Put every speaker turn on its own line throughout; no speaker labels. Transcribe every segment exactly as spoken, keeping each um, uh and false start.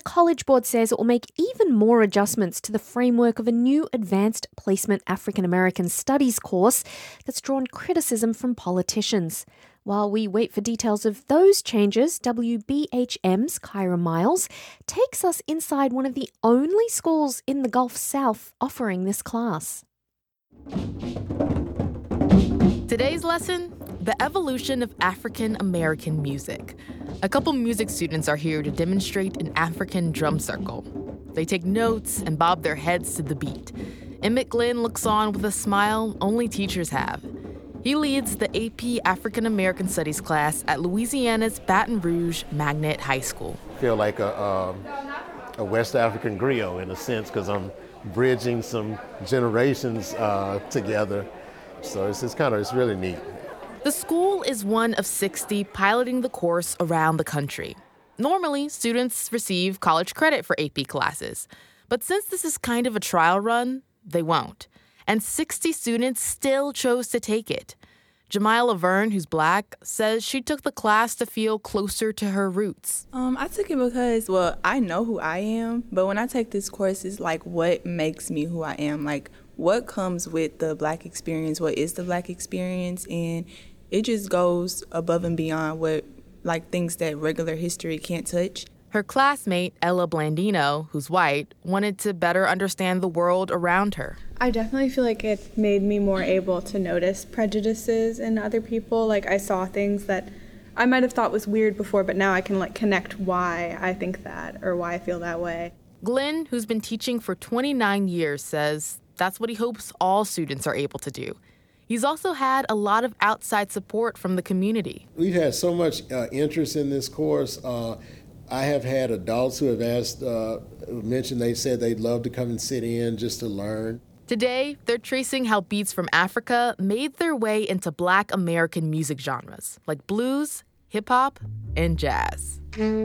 College Board says it will make even more adjustments to the framework of a new Advanced Placement African American Studies course that's drawn criticism from politicians. While we wait for details of those changes, W B H M's Kyra Miles takes us inside one of the only schools in the Gulf South offering this class.
Today's lesson, the evolution of African American music. A couple music students are here to demonstrate an African drum circle. They take notes and bob their heads to the beat. Emmett Glenn looks on with a smile only teachers have. He leads the A P African American Studies class at Louisiana's Baton Rouge Magnet High School.
I feel like a, um, a West African griot in a sense because I'm bridging some generations uh, together. So it's, it's kind of, it's really neat.
The school is one of sixty piloting the course around the country. Normally, students receive college credit for A P classes. But since this is kind of a trial run, they won't. And sixty students still chose to take it. Jemiah Laverne, who's Black, says she took the class to feel closer to her roots.
Um, I took it because, well, I know who I am, but when I take this course, it's like what makes me who I am, like what comes with the Black experience, what is the Black experience, and it just goes above and beyond what, like, things that regular history can't touch.
Her classmate, Ella Blandino, who's white, wanted to better understand the world around her.
I definitely feel like it made me more able to notice prejudices in other people. Like, I saw things that I might have thought was weird before, but now I can, like, connect why I think that or why I feel that way.
Glenn, who's been teaching for twenty-nine years, says that's what he hopes all students are able to do. He's also had a lot of outside support from the community.
We've had so much uh, interest in this course. Uh, I have had adults who have asked, uh, mentioned they said they'd love to come and sit in just to learn.
Today, they're tracing how beats from Africa made their way into Black American music genres like blues, hip-hop, and jazz.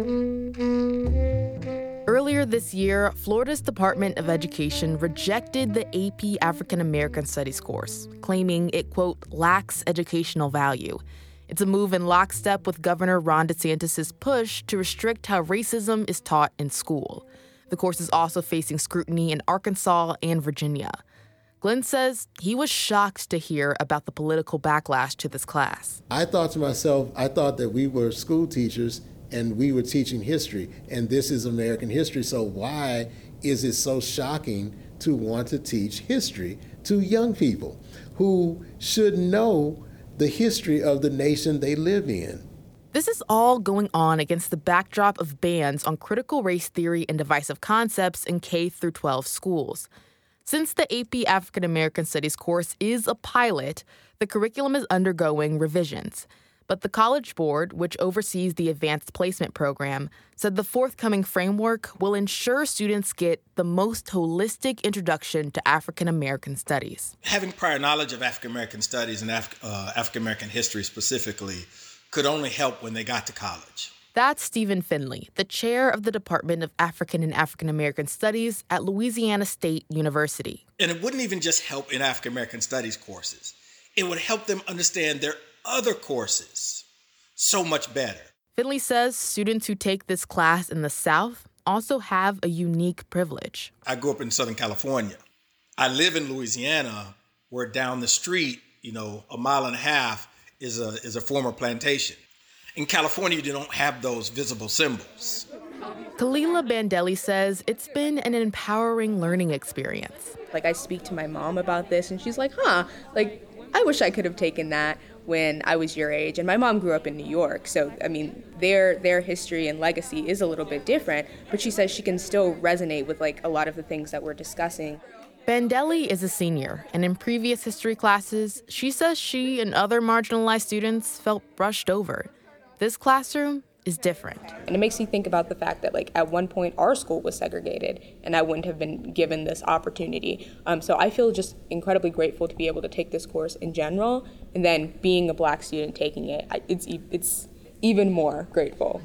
Earlier this year, Florida's Department of Education rejected the A P African American Studies course, claiming it, quote, lacks educational value. It's a move in lockstep with Governor Ron DeSantis' push to restrict how racism is taught in school. The course is also facing scrutiny in Arkansas and Virginia. Glenn says he was shocked to hear about the political backlash to this class.
I thought to myself, I thought that we were school teachers and we were teaching history, and this is American history, so why is it so shocking to want to teach history to young people who should know the history of the nation they live in?
This is all going on against the backdrop of bans on critical race theory and divisive concepts in K through twelve schools. Since the A P African American Studies course is a pilot, the curriculum is undergoing revisions. But the College Board, which oversees the Advanced Placement program, said the forthcoming framework will ensure students get the most holistic introduction to African American studies.
Having prior knowledge of African American studies and Af- uh, African American history specifically could only help when they got to college.
That's Stephen Finley, the chair of the Department of African and African American Studies at Louisiana State University.
And it wouldn't even just help in African American studies courses. It would help them understand their other courses so much better.
Finley says students who take this class in the South also have a unique privilege.
I grew up in Southern California. I live in Louisiana, where down the street, you know, a mile and a half is a is a former plantation. In California, you don't have those visible symbols.
Kalila Bandelli says it's been an empowering learning experience.
Like, I speak to my mom about this, and she's like, huh, like, I wish I could have taken that when I was your age. And my mom grew up in New York, so, I mean, their their history and legacy is a little bit different, but she says she can still resonate with, like, a lot of the things that we're discussing.
Bandelli is a senior, and in previous history classes, she says she and other marginalized students felt brushed over. This classroom is different.
And it makes you think about the fact that, like, at one point our school was segregated and I wouldn't have been given this opportunity. Um, so I feel just incredibly grateful to be able to take this course in general, and then being a Black student taking it, it's it's even more grateful.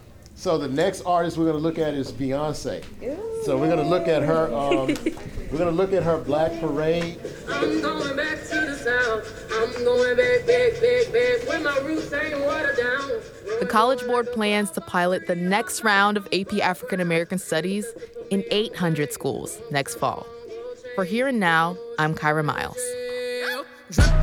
So the next artist we're going to look at is Beyonce. So we're going to look at her. Um, we're going to look at her Black Parade.
I'm going back to the South. I'm going back, back, back, back. Where my roots ain't watered down.
The College Board plans to pilot the next round of A P African American Studies in eight hundred schools next fall. For Here and Now, I'm Kyra Miles.